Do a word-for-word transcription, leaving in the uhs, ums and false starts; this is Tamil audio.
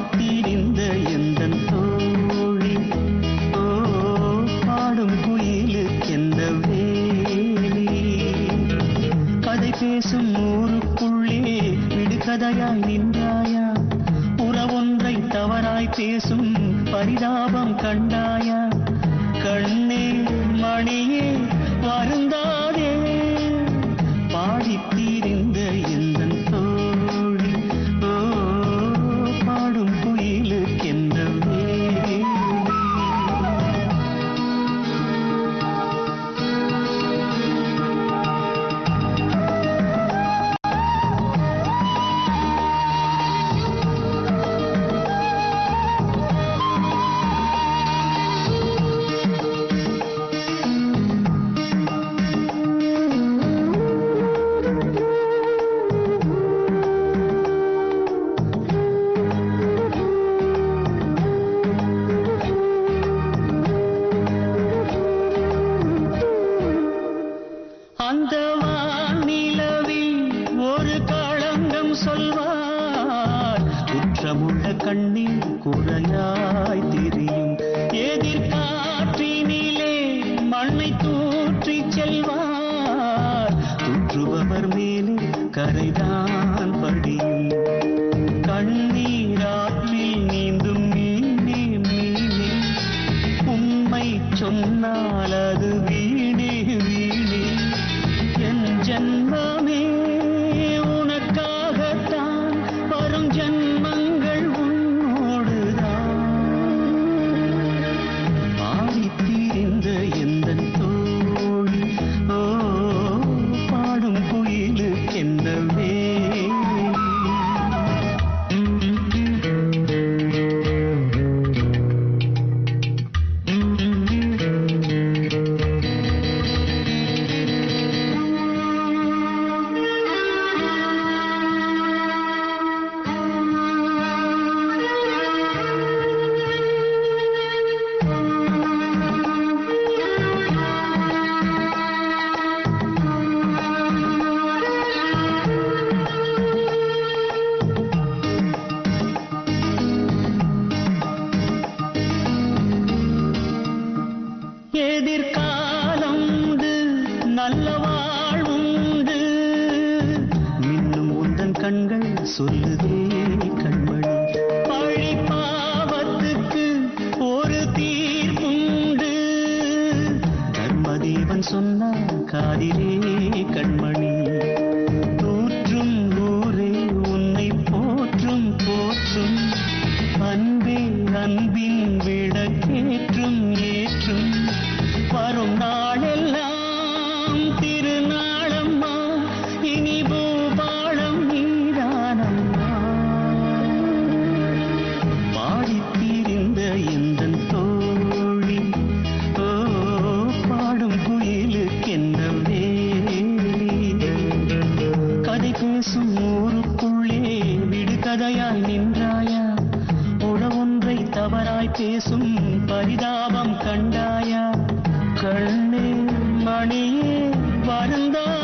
பாடித்தீரிந்த எந்தன் தோழி ஓ பாடும் குயிலுக்கெந்த வேலி கதை பேசும் ஊருக்குள்ளே விடுகதையாய் நின்றாயா உறவொன்றை தவறாய் பேசும் பரிதாபம் கண்டாயா கண்ணே மணியே வருந்தாதே பாடித்தீரிந்த எந்தன் தோழி ஓ பாடும் குயிலுக்கெந்த வேலி அந்த வானிலவில் ஒரு களங்கம் சொல்வார் குற்றமுள்ள கண்ணீர் குறையாய் தெரியும் எதிர்காற்றினிலே மண்ணை தூற்றி செல்வார் தூற்றுபவர் மேலே கரைதான் படியும் கண்ணீராற்றில் நீந்தும் மீனே மீனே உண்மை சொன்னால் அது வீணே வீணே என் ஜன்மமே உனக்காகத்தான் வரும் ஜன்மங்கள் உன்னோடுதான் பாடித்தீரிந்த எந்தன் தோழி ஓ பாடும் குயிலுக்கெந்த வேலி எதிர்காலம் உண்டு நல்ல வாழ்வுண்டு மின்னும் உந்தன் கண்கள் சொல்லுதே கண்மணி பழி பாவத்துக்கு ஒரு தீர்ப்புண்டு தர்மதேவன் சொன்னான் காதிலே கண்மணி தூற்றும் ஊரே உன்னை போற்றும் போற்றும் அன்பே அன்பின் விளக்கேற்றும் ஏற்றும் வரும் நாளெல்லாம் திருநாளம்மா இனி பூபாளம் நீதானம்மா பாடித்தீரிந்த எந்தன் தோழி ஓ பாடும் குயிலுக்கென்ன வேலி கதை பேசும் ஊருக்குள்ளே விடுகதையாய் நின்றாயா உறவொன்றை தவறாய் பேசும் பரிதாபம் கண்டாயா கண்ணே மணியே வருந்தா